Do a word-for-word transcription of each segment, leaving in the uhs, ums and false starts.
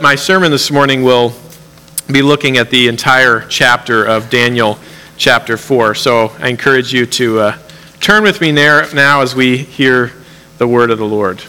My sermon this morning will be looking at the entire chapter of Daniel chapter four. So I encourage you to uh, turn with me there now as we hear the word of the Lord.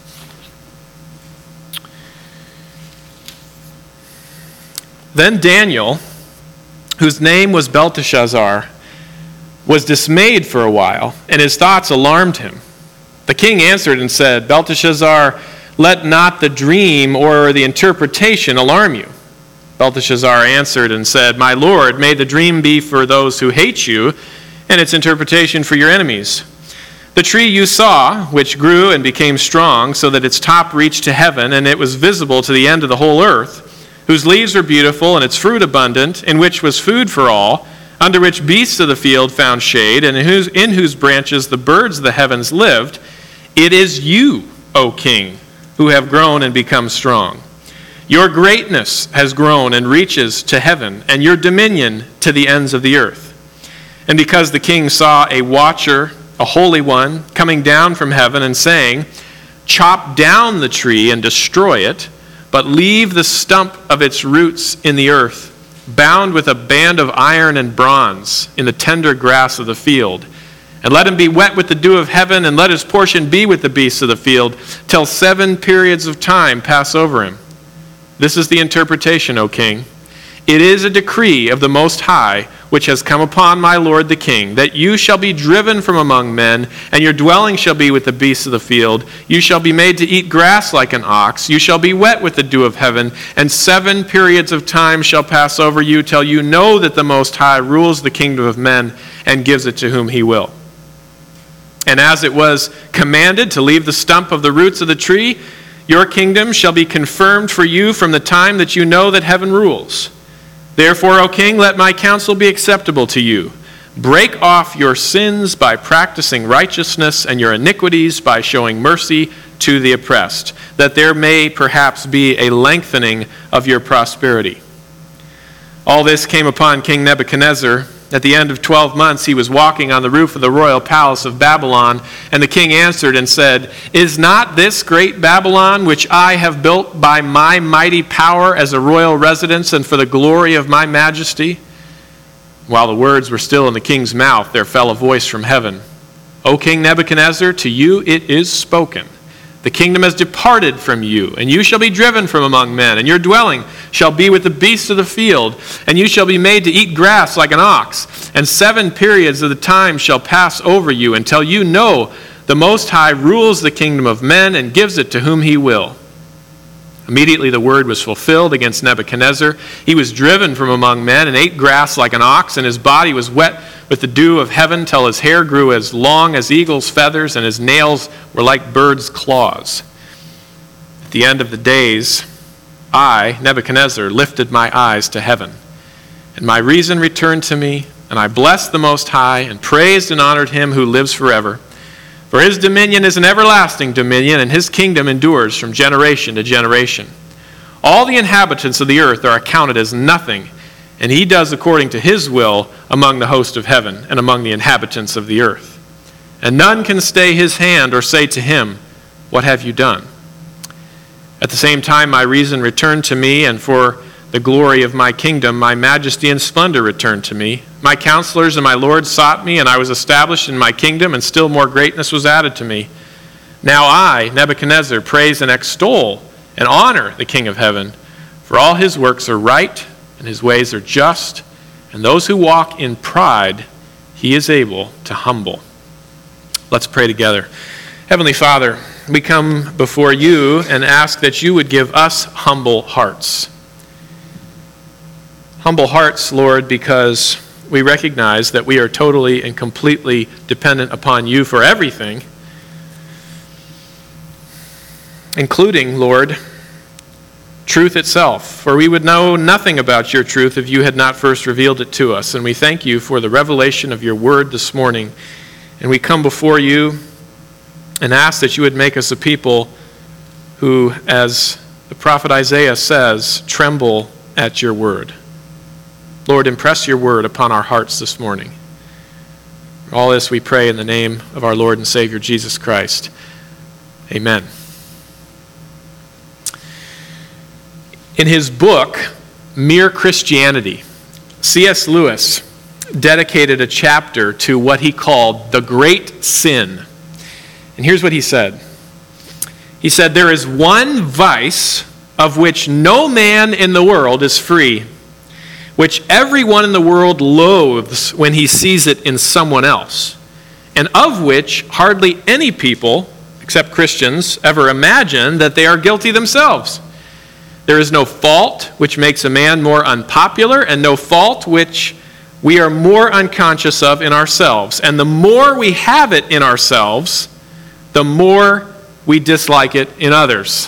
Then Daniel, whose name was Belteshazzar, was dismayed for a while, and his thoughts alarmed him. The king answered and said, Belteshazzar, let not the dream or the interpretation alarm you. Belteshazzar answered and said, My lord, may the dream be for those who hate you, and its interpretation for your enemies. The tree you saw, which grew and became strong, so that its top reached to heaven, and it was visible to the end of the whole earth, whose leaves were beautiful and its fruit abundant, in which was food for all, under which beasts of the field found shade, and in whose, in whose branches the birds of the heavens lived, it is you, O king, who have grown and become strong. Your greatness has grown and reaches to heaven, and your dominion to the ends of the earth. And because the king saw a watcher, a holy one, coming down from heaven and saying, Chop down the tree and destroy it, but leave the stump of its roots in the earth, bound with a band of iron and bronze in the tender grass of the field. And let him be wet with the dew of heaven, and let his portion be with the beasts of the field, till seven periods of time pass over him. This is the interpretation, O king. It is a decree of the Most High, which has come upon my lord the king, that you shall be driven from among men, and your dwelling shall be with the beasts of the field. You shall be made to eat grass like an ox. You shall be wet with the dew of heaven, and seven periods of time shall pass over you, till you know that the Most High rules the kingdom of men, and gives it to whom he will. And as it was commanded to leave the stump of the roots of the tree, your kingdom shall be confirmed for you from the time that you know that heaven rules. Therefore, O king, let my counsel be acceptable to you. Break off your sins by practicing righteousness, and your iniquities by showing mercy to the oppressed, that there may perhaps be a lengthening of your prosperity. All this came upon King Nebuchadnezzar. At the end of twelve months, he was walking on the roof of the royal palace of Babylon, and the king answered and said, Is not this great Babylon, which I have built by my mighty power as a royal residence and for the glory of my majesty? While the words were still in the king's mouth, there fell a voice from heaven, O King Nebuchadnezzar, to you it is spoken. The kingdom has departed from you, and you shall be driven from among men, and your dwelling shall be with the beasts of the field, and you shall be made to eat grass like an ox, and seven periods of the time shall pass over you, until you know the Most High rules the kingdom of men and gives it to whom he will. Immediately the word was fulfilled against Nebuchadnezzar. He was driven from among men and ate grass like an ox, and his body was wet with the dew of heaven till his hair grew as long as eagle's feathers, and his nails were like birds' claws. At the end of the days, I, Nebuchadnezzar, lifted my eyes to heaven, and my reason returned to me, and I blessed the Most High, and praised and honored him who lives forever. For his dominion is an everlasting dominion, and his kingdom endures from generation to generation. All the inhabitants of the earth are accounted as nothing, and he does according to his will among the host of heaven and among the inhabitants of the earth. And none can stay his hand or say to him, What have you done? At the same time my reason returned to me, and for the glory of my kingdom my majesty and splendor returned to me. My counselors and my lords sought me, and I was established in my kingdom, and still more greatness was added to me. Now I, Nebuchadnezzar, praise and extol and honor the King of heaven, for all his works are right, and his ways are just, and those who walk in pride he is able to humble. Let's pray together. Heavenly Father, we come before you and ask that you would give us humble hearts. Humble hearts, Lord, because we recognize that we are totally and completely dependent upon you for everything, including, Lord, truth itself. For we would know nothing about your truth if you had not first revealed it to us. And we thank you for the revelation of your word this morning. And we come before you and ask that you would make us a people who, as the prophet Isaiah says, tremble at your word. Lord, impress your word upon our hearts this morning. All this we pray in the name of our Lord and Savior, Jesus Christ. Amen. In his book, Mere Christianity, C S Lewis dedicated a chapter to what he called the great sin. And here's what he said. He said, "There is one vice of which no man in the world is free, which everyone in the world loathes when he sees it in someone else, and of which hardly any people, except Christians, ever imagine that they are guilty themselves. There is no fault which makes a man more unpopular, and no fault which we are more unconscious of in ourselves. And the more we have it in ourselves, the more we dislike it in others."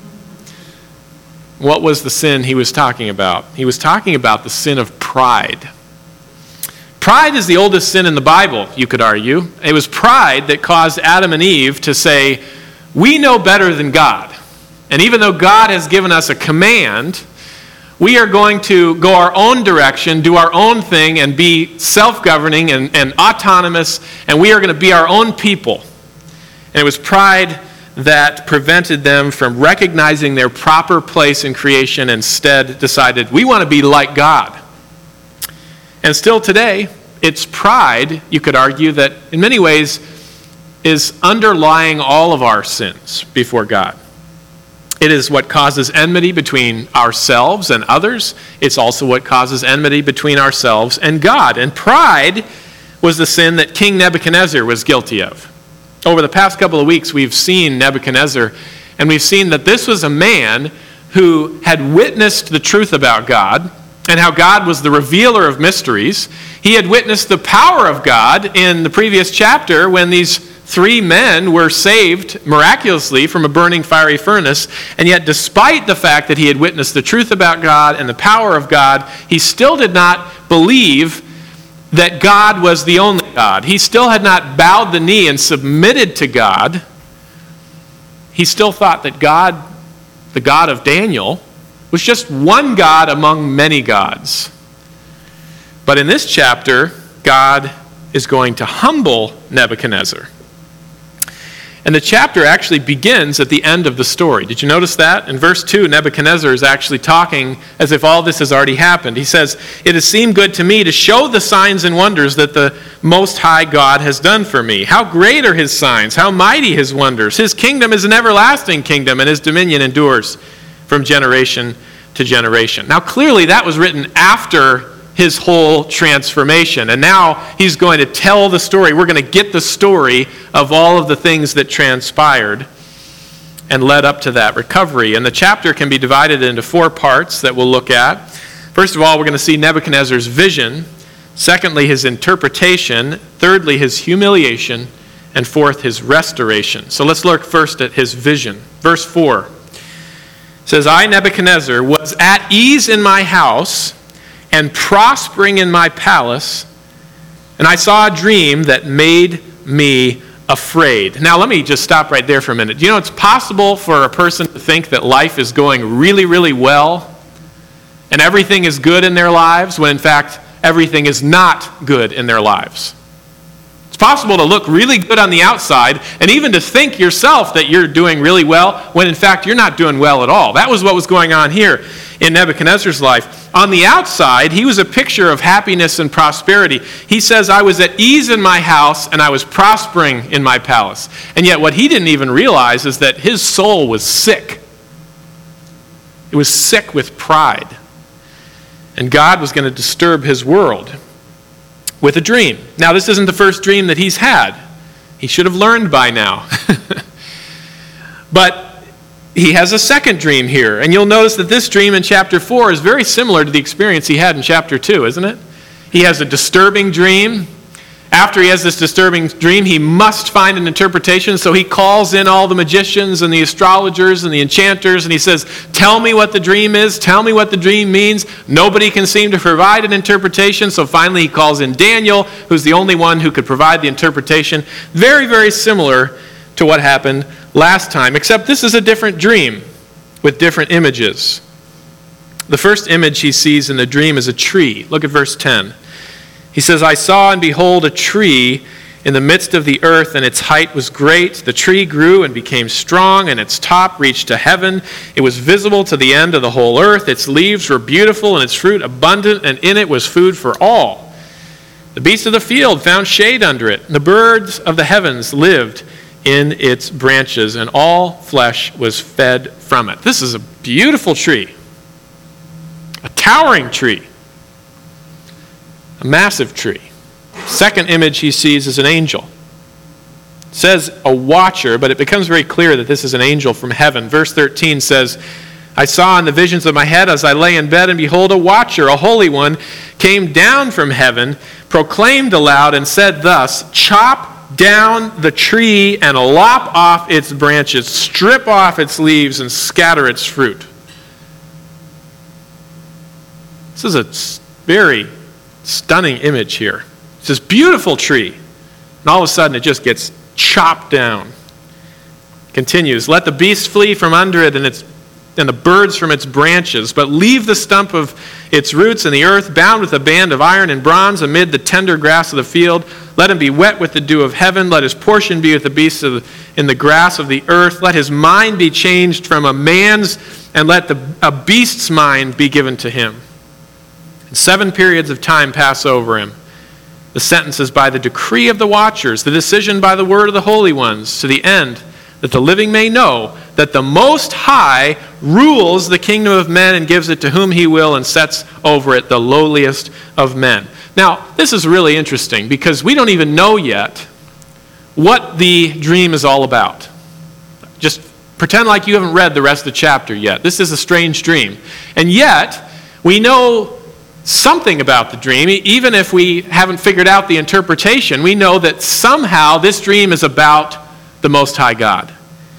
What was the sin he was talking about? He was talking about the sin of pride. Pride is the oldest sin in the Bible, you could argue. It was pride that caused Adam and Eve to say, "We know better than God. And even though God has given us a command, we are going to go our own direction, do our own thing, and be self-governing and, and autonomous, and we are going to be our own people." And it was pride that prevented them from recognizing their proper place in creation, and instead decided, we want to be like God. And still today, it's pride, you could argue, that in many ways is underlying all of our sins before God. It is what causes enmity between ourselves and others. It's also what causes enmity between ourselves and God. And pride was the sin that King Nebuchadnezzar was guilty of. Over the past couple of weeks, we've seen Nebuchadnezzar, and we've seen that this was a man who had witnessed the truth about God and how God was the revealer of mysteries. He had witnessed the power of God in the previous chapter when these three men were saved miraculously from a burning fiery furnace, and yet despite the fact that he had witnessed the truth about God and the power of God, he still did not believe that God was the only God. He still had not bowed the knee and submitted to God. He still thought that God, the God of Daniel, was just one God among many gods. But in this chapter, God is going to humble Nebuchadnezzar. And the chapter actually begins at the end of the story. Did you notice that? In verse two, Nebuchadnezzar is actually talking as if all this has already happened. He says, "It has seemed good to me to show the signs and wonders that the Most High God has done for me. How great are his signs, how mighty his wonders. His kingdom is an everlasting kingdom, and his dominion endures from generation to generation." Now clearly that was written after his whole transformation. And now he's going to tell the story. We're going to get the story of all of the things that transpired and led up to that recovery. And the chapter can be divided into four parts that we'll look at. First of all, we're going to see Nebuchadnezzar's vision. Secondly, his interpretation. Thirdly, his humiliation. And fourth, his restoration. So let's look first at his vision. Verse four says, "I, Nebuchadnezzar, was at ease in my house and prospering in my palace, and I saw a dream that made me afraid." Now let me just stop right there for a minute. Do you know it's possible for a person to think that life is going really, really well and everything is good in their lives when in fact everything is not good in their lives? It's possible to look really good on the outside and even to think yourself that you're doing really well when in fact you're not doing well at all. That was what was going on here in Nebuchadnezzar's life. On the outside, he was a picture of happiness and prosperity. He says, "I was at ease in my house and I was prospering in my palace." And yet what he didn't even realize is that his soul was sick. It was sick with pride. And God was going to disturb his world with a dream. Now, this isn't the first dream that he's had. He should have learned by now. But he has a second dream here. And you'll notice that this dream in chapter four is very similar to the experience he had in chapter two, isn't it? He has a disturbing dream. After he has this disturbing dream, he must find an interpretation. So he calls in all the magicians and the astrologers and the enchanters, and he says, "Tell me what the dream is. Tell me what the dream means." Nobody can seem to provide an interpretation. So finally he calls in Daniel, who's the only one who could provide the interpretation. Very, very similar to what happened last time, except this is a different dream with different images. The first image he sees in the dream is a tree. Look at verse ten. He says, "I saw and behold a tree, in the midst of the earth, and its height was great. The tree grew and became strong, and its top reached to heaven. It was visible to the end of the whole earth. Its leaves were beautiful, and its fruit abundant, and in it was food for all. The beasts of the field found shade under it, and the birds of the heavens lived in its branches, and all flesh was fed from it. This is a beautiful tree, a towering tree, a massive tree. Second image he sees is an angel. It says a watcher, but it becomes very clear that this is an angel from heaven. Verse thirteen says, I saw in the visions of my head as I lay in bed, and behold, a watcher, a holy one, came down from heaven, proclaimed aloud, and said thus, chop down the tree and lop off its branches, strip off its leaves, and scatter its fruit. This is a very stunning image here. It's this beautiful tree, and all of a sudden it just gets chopped down. Continues, let the beast flee from under it and its and the birds from its branches, but leave the stump of its roots in the earth, bound with a band of iron and bronze amid the tender grass of the field. Let him be wet with the dew of heaven. Let his portion be with the beasts of the, in the grass of the earth. Let his mind be changed from a man's, and let the, a beast's mind be given to him. And seven periods of time pass over him. The sentence is by the decree of the watchers, the decision by the word of the holy ones, to the end that the living may know that the Most High rules the kingdom of men and gives it to whom he will and sets over it the lowliest of men. Now, this is really interesting because we don't even know yet what the dream is all about. Just pretend like you haven't read the rest of the chapter yet. This is a strange dream. And yet, we know something about the dream. Even if we haven't figured out the interpretation, we know that somehow this dream is about the Most High God.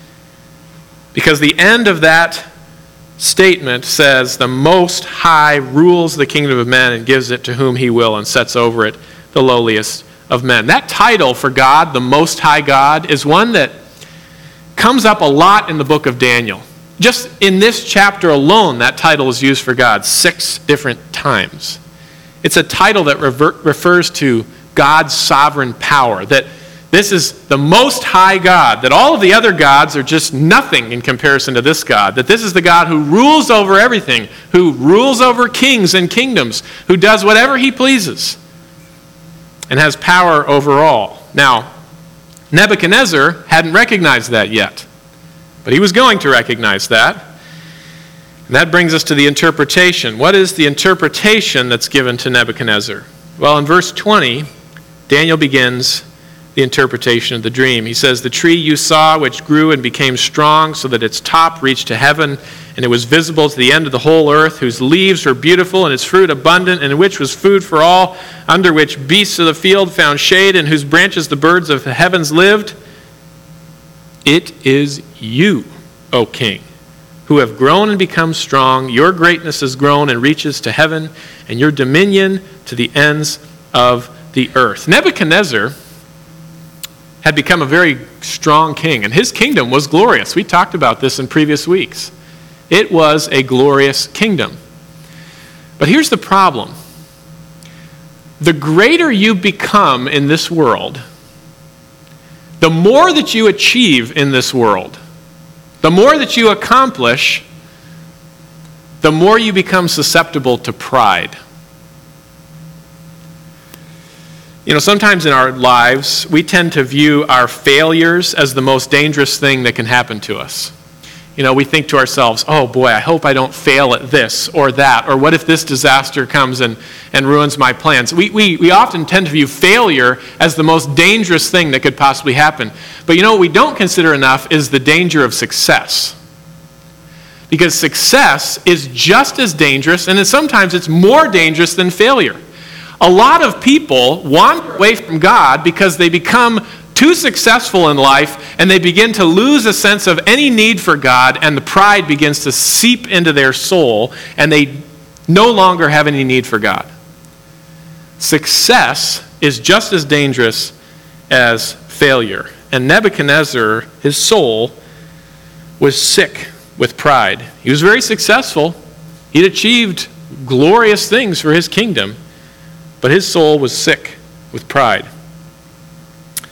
Because the end of that statement says, the Most High rules the kingdom of men and gives it to whom he will and sets over it the lowliest of men. That title for God, the Most High God, is one that comes up a lot in the book of Daniel. Just in this chapter alone, that title is used for God six different times. It's a title that rever- refers to God's sovereign power, that this is the Most High God, that all of the other gods are just nothing in comparison to this God, that this is the God who rules over everything, who rules over kings and kingdoms, who does whatever he pleases, and has power over all. Now, Nebuchadnezzar hadn't recognized that yet, but he was going to recognize that. And that brings us to the interpretation. What is the interpretation that's given to Nebuchadnezzar? Well, in verse twenty, Daniel begins the interpretation of the dream. He says, the tree you saw, which grew and became strong, so that its top reached to heaven, and it was visible to the end of the whole earth, whose leaves were beautiful, and its fruit abundant, and in which was food for all, under which beasts of the field found shade, and whose branches the birds of the heavens lived. It is you, O king, who have grown and become strong. Your greatness has grown and reaches to heaven, and your dominion to the ends of the earth. Nebuchadnezzar had become a very strong king, and his kingdom was glorious. We talked about this in previous weeks. It was a glorious kingdom. But here's the problem. The greater you become in this world, the more that you achieve in this world, the more that you accomplish, the more you become susceptible to pride. You know, sometimes in our lives, we tend to view our failures as the most dangerous thing that can happen to us. You know, we think to ourselves, oh boy, I hope I don't fail at this or that, or what if this disaster comes and, and ruins my plans? We, we, we often tend to view failure as the most dangerous thing that could possibly happen. But you know what we don't consider enough is the danger of success. Because success is just as dangerous, and sometimes it's more dangerous than failure. A lot of people wander away from God because they become too successful in life and they begin to lose a sense of any need for God, and the pride begins to seep into their soul and they no longer have any need for God. Success is just as dangerous as failure. And Nebuchadnezzar, his soul, was sick with pride. He was very successful. He'd achieved glorious things for his kingdom. But his soul was sick with pride.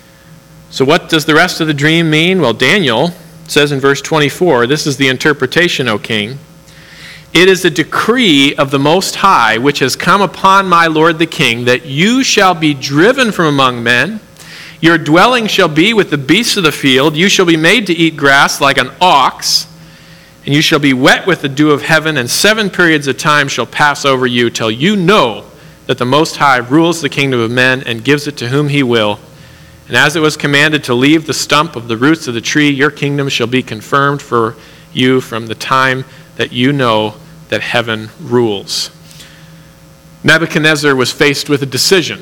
So what does the rest of the dream mean? Well, Daniel says in verse twenty-four, this is the interpretation, O king. It is a decree of the Most High which has come upon my lord the king, that you shall be driven from among men. Your dwelling shall be with the beasts of the field. You shall be made to eat grass like an ox, and you shall be wet with the dew of heaven, and seven periods of time shall pass over you till you know that the Most High rules the kingdom of men and gives it to whom he will. And as it was commanded to leave the stump of the roots of the tree, your kingdom shall be confirmed for you from the time that you know that heaven rules. Nebuchadnezzar was faced with a decision.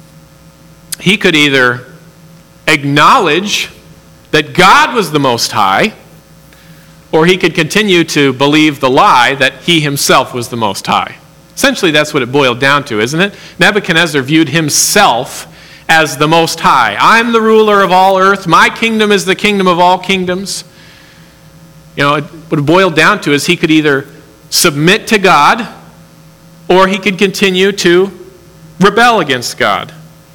He could either acknowledge that God was the Most High, or he could continue to believe the lie that he himself was the Most High. Essentially, that's what it boiled down to, isn't it? Nebuchadnezzar viewed himself as the Most High. I'm the ruler of all earth. My kingdom is the kingdom of all kingdoms. You know, what it boiled down to is he could either submit to God, or he could continue to rebel against God.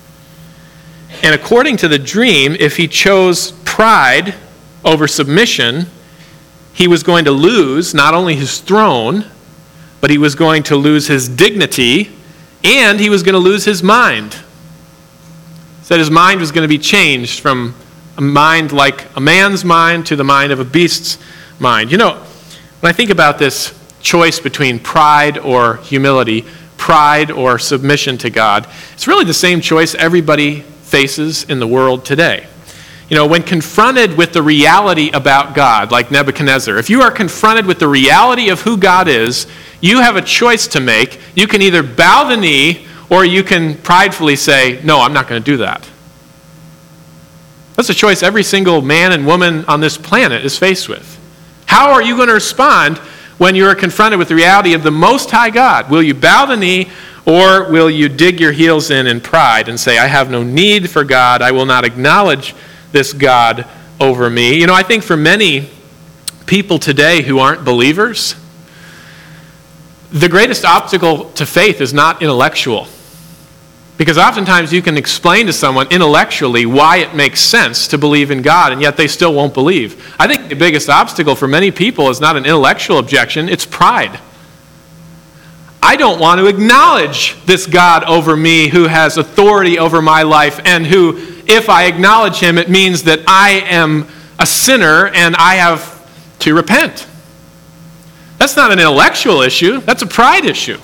And according to the dream, if he chose pride over submission, he was going to lose not only his throne, but he was going to lose his dignity, and he was going to lose his mind. That his mind was going to be changed from a mind like a man's mind to the mind of a beast's mind. You know, when I think about this choice between pride or humility, pride or submission to God, it's really the same choice everybody faces in the world today. You know, when confronted with the reality about God, like Nebuchadnezzar, if you are confronted with the reality of who God is, you have a choice to make. You can either bow the knee, or you can pridefully say, no, I'm not going to do that. That's a choice every single man and woman on this planet is faced with. How are you going to respond when you are confronted with the reality of the Most High God? Will you bow the knee, or will you dig your heels in in pride and say, I have no need for God, I will not acknowledge this God over me? You know, I think for many people today who aren't believers, the greatest obstacle to faith is not intellectual. Because oftentimes you can explain to someone intellectually why it makes sense to believe in God, and yet they still won't believe. I think the biggest obstacle for many people is not an intellectual objection, it's pride. I don't want to acknowledge this God over me who has authority over my life, and who, if I acknowledge him, it means that I am a sinner and I have to repent. That's not an intellectual issue, that's a pride issue.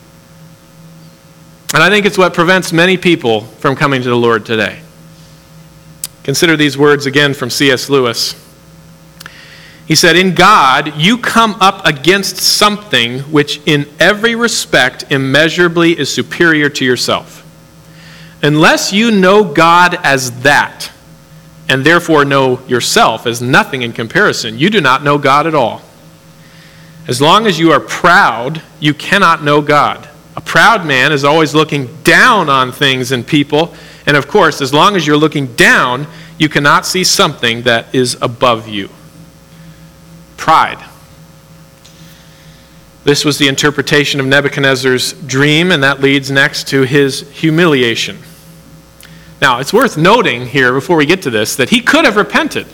And I think it's what prevents many people from coming to the Lord today. Consider these words again from C S Lewis. He said, in God, you come up against something which in every respect immeasurably is superior to yourself. Unless you know God as that, and therefore know yourself as nothing in comparison, you do not know God at all. As long as you are proud, you cannot know God. A proud man is always looking down on things and people. And of course, as long as you're looking down, you cannot see something that is above you. Pride. This was the interpretation of Nebuchadnezzar's dream, and that leads next to his humiliation. Now, it's worth noting here, before we get to this, that he could have repented.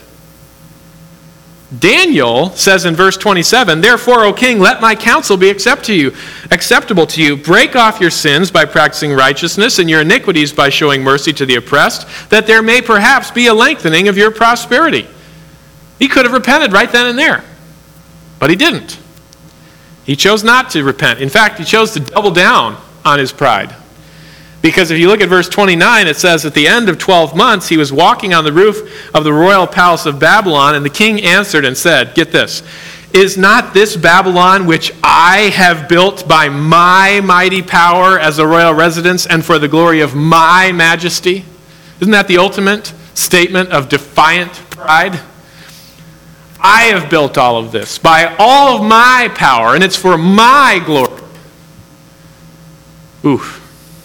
Daniel says in verse twenty-seven, therefore, O king, let my counsel be accept to you, acceptable to you. Break off your sins by practicing righteousness, and your iniquities by showing mercy to the oppressed, that there may perhaps be a lengthening of your prosperity. He could have repented right then and there, but he didn't. He chose not to repent. In fact, he chose to double down on his pride. Because if you look at verse twenty-nine, it says, at the end of twelve months, he was walking on the roof of the royal palace of Babylon, and the king answered and said, get this, is not this Babylon which I have built by my mighty power as a royal residence and for the glory of my majesty? Isn't that the ultimate statement of defiant pride? I have built all of this by all of my power, and it's for my glory. Oof.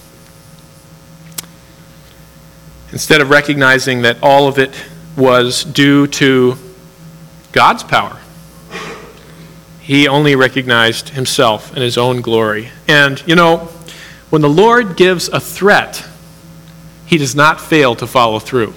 Instead of recognizing that all of it was due to God's power, he only recognized himself and his own glory. And, you know, when the Lord gives a threat he does not fail to follow through.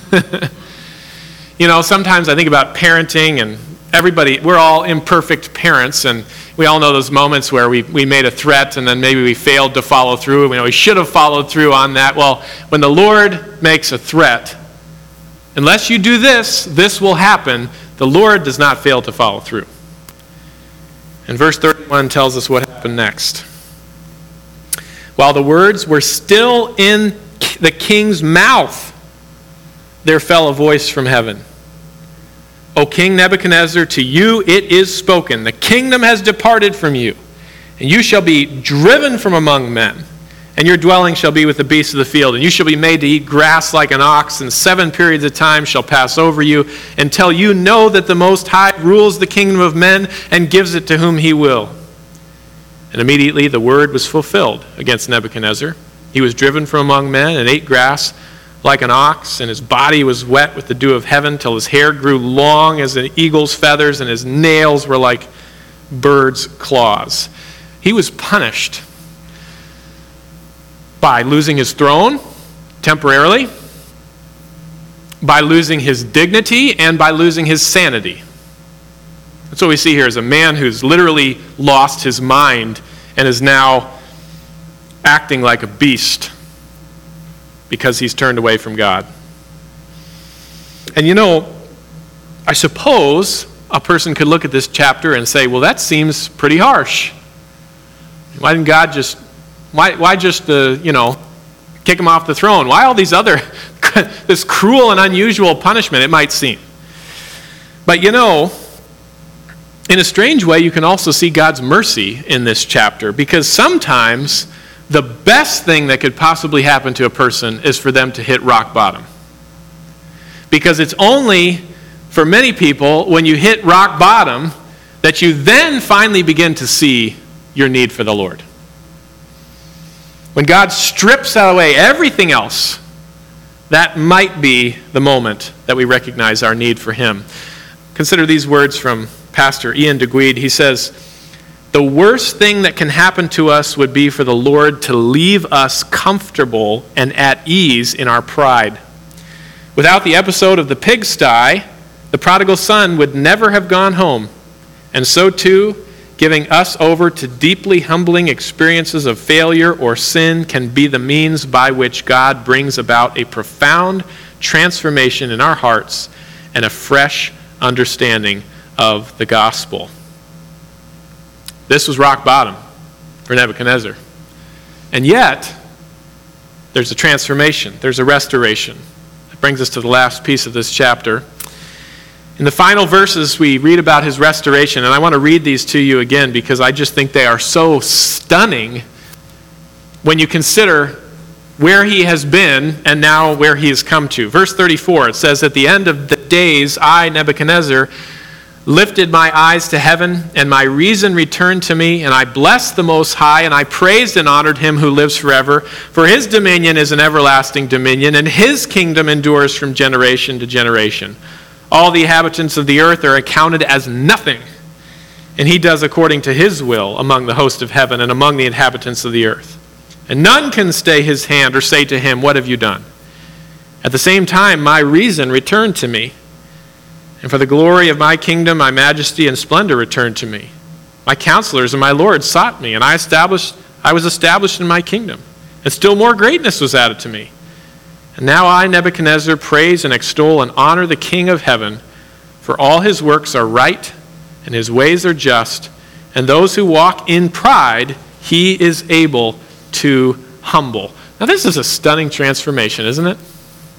You know, sometimes I think about parenting, and everybody, we're all imperfect parents, and we all know those moments where we, we made a threat and then maybe we failed to follow through. We know we should have followed through on that. Well, when the Lord makes a threat, unless you do this, this will happen, the Lord does not fail to follow through. And verse thirty-one tells us what happened next. While the words were still in the king's mouth, there fell a voice from heaven. O King Nebuchadnezzar, to you it is spoken, the kingdom has departed from you, and you shall be driven from among men, and your dwelling shall be with the beasts of the field, and you shall be made to eat grass like an ox, and seven periods of time shall pass over you, until you know that the Most High rules the kingdom of men and gives it to whom he will. And immediately the word was fulfilled against Nebuchadnezzar. He was driven from among men and ate grass like an ox, and his body was wet with the dew of heaven till his hair grew long as an eagle's feathers, and his nails were like birds' claws. He was punished by losing his throne temporarily, by losing his dignity, and by losing his sanity. That's what we see here is a man who's literally lost his mind and is now acting like a beast because he's turned away from God. And you know, I suppose a person could look at this chapter and say, well, that seems pretty harsh. Why didn't God just, why, why just, uh, you know, kick him off the throne? Why all these other, this cruel and unusual punishment, it might seem. But you know, in a strange way, you can also see God's mercy in this chapter, because sometimes the best thing that could possibly happen to a person is for them to hit rock bottom. Because it's only, for many people, when you hit rock bottom, that you then finally begin to see your need for the Lord. When God strips away everything else, that might be the moment that we recognize our need for him. Consider these words from Pastor Ian DeGuide. He says, the worst thing that can happen to us would be for the Lord to leave us comfortable and at ease in our pride. Without the episode of the pigsty, the prodigal son would never have gone home. And so too, giving us over to deeply humbling experiences of failure or sin can be the means by which God brings about a profound transformation in our hearts and a fresh understanding of the gospel. This was rock bottom for Nebuchadnezzar. And yet, there's a transformation. There's a restoration. That brings us to the last piece of this chapter. In the final verses, we read about his restoration, and I want to read these to you again because I just think they are so stunning when you consider where he has been and now where he has come to. Verse thirty-four, it says, at the end of the days, I, Nebuchadnezzar, lifted my eyes to heaven, and my reason returned to me, and I blessed the Most High, and I praised and honored him who lives forever. For his dominion is an everlasting dominion, and his kingdom endures from generation to generation. All the inhabitants of the earth are accounted as nothing, and he does according to his will among the host of heaven and among the inhabitants of the earth. And none can stay his hand or say to him, what have you done? At the same time, my reason returned to me, and for the glory of my kingdom, my majesty and splendor returned to me. My counselors and my lords sought me, and I established, I was established in my kingdom. And still more greatness was added to me. And now I, Nebuchadnezzar, praise and extol and honor the King of heaven, for all his works are right, and his ways are just, and those who walk in pride, he is able to humble. Now this is a stunning transformation, isn't it?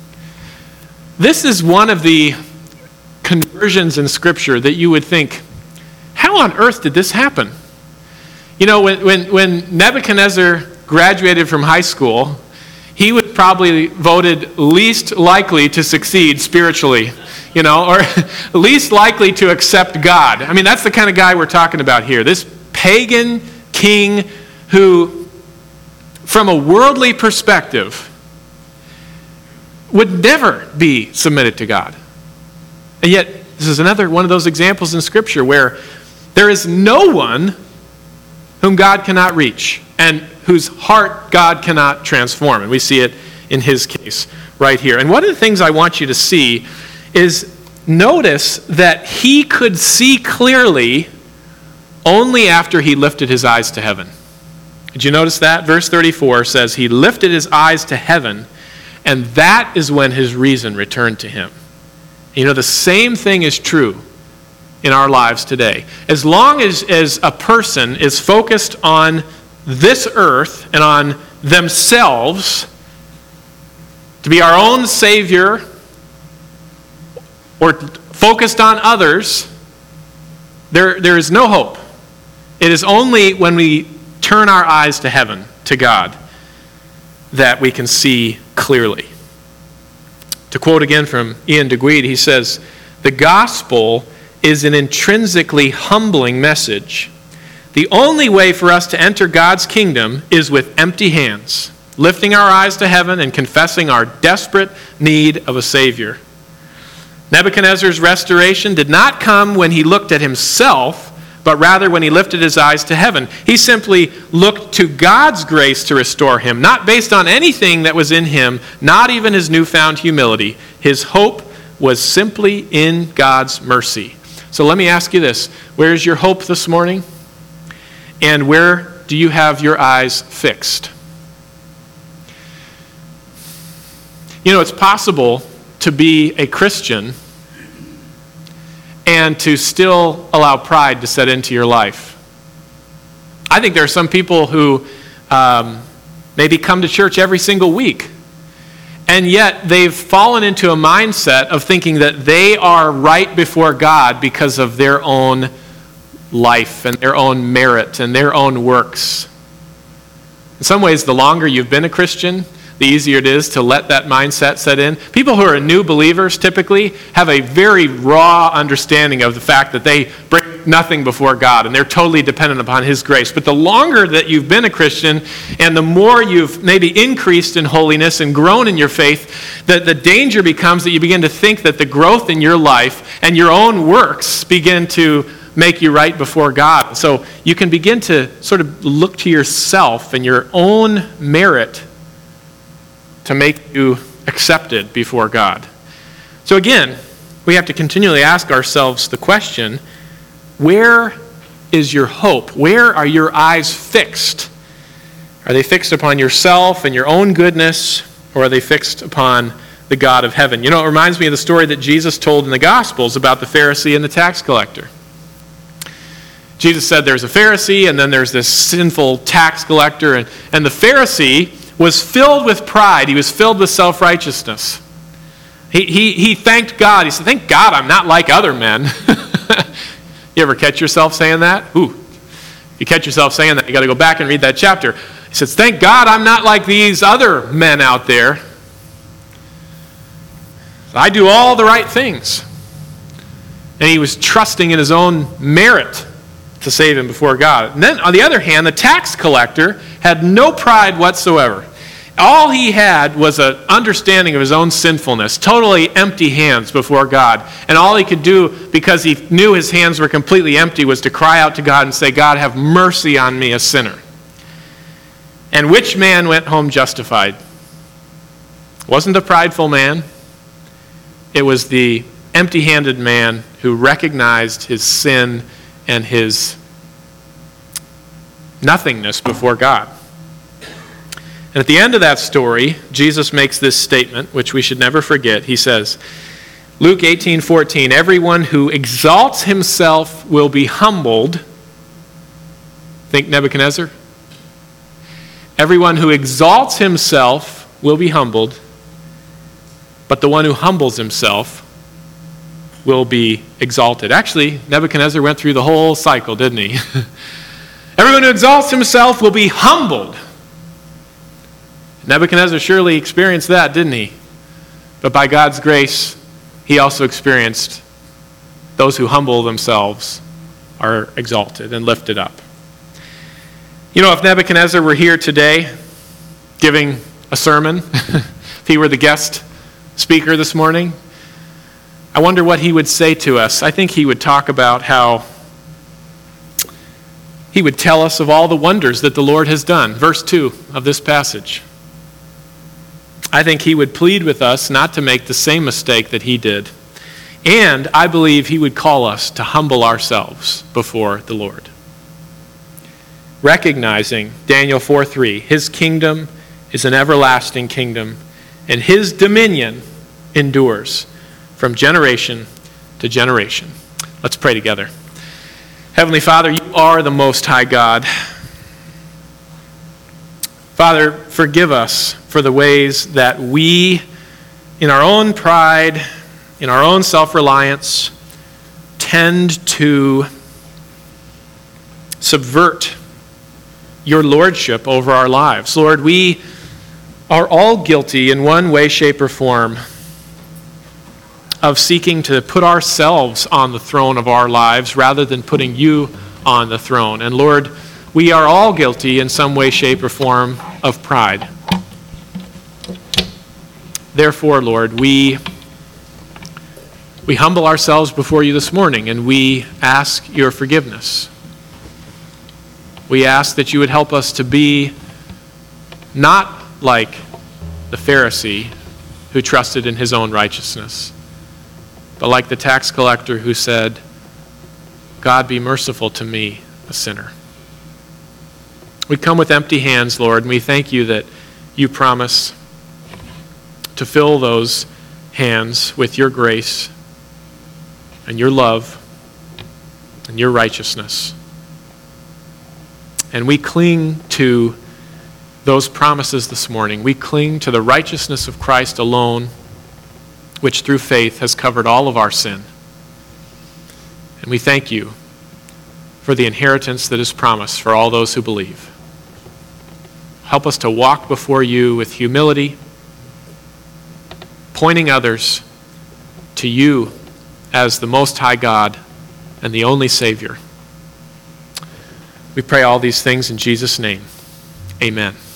This is one of the conversions in Scripture that you would think, how on earth did this happen? You know, when, when, when Nebuchadnezzar graduated from high school, he was probably voted least likely to succeed spiritually, you know, or least likely to accept God. I mean, that's the kind of guy we're talking about here. This pagan king who, from a worldly perspective, would never be submitted to God. And yet, this is another one of those examples in Scripture where there is no one whom God cannot reach and whose heart God cannot transform. And we see it in his case right here. And one of the things I want you to see is notice that he could see clearly only after he lifted his eyes to heaven. Did you notice that? Verse thirty-four says he lifted his eyes to heaven, and that is when his reason returned to him. You know, the same thing is true in our lives today. As long as, as a person is focused on this earth and on themselves to be our own savior or focused on others, there, there is no hope. It is only when we turn our eyes to heaven, to God, that we can see clearly. To quote again from Ian DeGuide, he says, "The gospel is an intrinsically humbling message. The only way for us to enter God's kingdom is with empty hands, lifting our eyes to heaven and confessing our desperate need of a Savior." Nebuchadnezzar's restoration did not come when he looked at himself, but rather when he lifted his eyes to heaven. He simply looked to God's grace to restore him, not based on anything that was in him, not even his newfound humility. His hope was simply in God's mercy. So let me ask you this. Where is your hope this morning? And where do you have your eyes fixed? You know, it's possible to be a Christian and to still allow pride to set into your life. I think there are some people who um, maybe come to church every single week, and yet they've fallen into a mindset of thinking that they are right before God because of their own life and their own merit and their own works. In some ways, the longer you've been a Christian, the easier it is to let that mindset set in. People who are new believers typically have a very raw understanding of the fact that they bring nothing before God and they're totally dependent upon His grace. But the longer that you've been a Christian and the more you've maybe increased in holiness and grown in your faith, the, the danger becomes that you begin to think that the growth in your life and your own works begin to make you right before God. So you can begin to sort of look to yourself and your own merit to make you accepted before God. So again, we have to continually ask ourselves the question, where is your hope? Where are your eyes fixed? Are they fixed upon yourself and your own goodness, or are they fixed upon the God of heaven? You know, it reminds me of the story that Jesus told in the Gospels about the Pharisee and the tax collector. Jesus said there's a Pharisee and then there's this sinful tax collector, and, and the Pharisee was filled with pride. He was filled with self-righteousness. He, he, he thanked God. He said, thank God I'm not like other men. You ever catch yourself saying that? Ooh, if you catch yourself saying that, you got to go back and read that chapter. He says, thank God I'm not like these other men out there. I do all the right things. And he was trusting in his own merit to save him before God. And then, on the other hand, the tax collector had no pride whatsoever. All he had was an understanding of his own sinfulness, totally empty hands before God. And all he could do, because he knew his hands were completely empty, was to cry out to God and say, God, have mercy on me, a sinner. And which man went home justified? It wasn't the prideful man. It was the empty-handed man who recognized his sin and his nothingness before God. And at the end of that story, Jesus makes this statement, which we should never forget. He says, Luke eighteen fourteen, everyone who exalts himself will be humbled. Think Nebuchadnezzar. Everyone who exalts himself will be humbled, but the one who humbles himself will be exalted. Actually, Nebuchadnezzar went through the whole cycle, didn't he? Everyone who exalts himself will be humbled. Nebuchadnezzar surely experienced that, didn't he? But by God's grace, he also experienced those who humble themselves are exalted and lifted up. You know, if Nebuchadnezzar were here today giving a sermon, if he were the guest speaker this morning, I wonder what he would say to us. I think he would talk about how he would tell us of all the wonders that the Lord has done. Verse two of this passage. I think he would plead with us not to make the same mistake that he did. And I believe he would call us to humble ourselves before the Lord. Recognizing Daniel four three, his kingdom is an everlasting kingdom, and his dominion endures from generation to generation. Let's pray together. Heavenly Father, you are the Most High God. Father, forgive us for the ways that we, in our own pride, in our own self-reliance, tend to subvert your lordship over our lives. Lord, we are all guilty in one way, shape, or form of seeking to put ourselves on the throne of our lives rather than putting you on the throne. And Lord, we are all guilty in some way, shape, or form of pride. Therefore, Lord, we, we humble ourselves before you this morning and we ask your forgiveness. We ask that you would help us to be not like the Pharisee who trusted in his own righteousness, but like the tax collector who said, God, be merciful to me, a sinner. We come with empty hands, Lord, and we thank you that you promise to fill those hands with your grace and your love and your righteousness. And we cling to those promises this morning. We cling to the righteousness of Christ alone, which through faith has covered all of our sin. And we thank you for the inheritance that is promised for all those who believe. Help us to walk before you with humility, pointing others to you as the Most High God and the only Savior. We pray all these things in Jesus' name. Amen.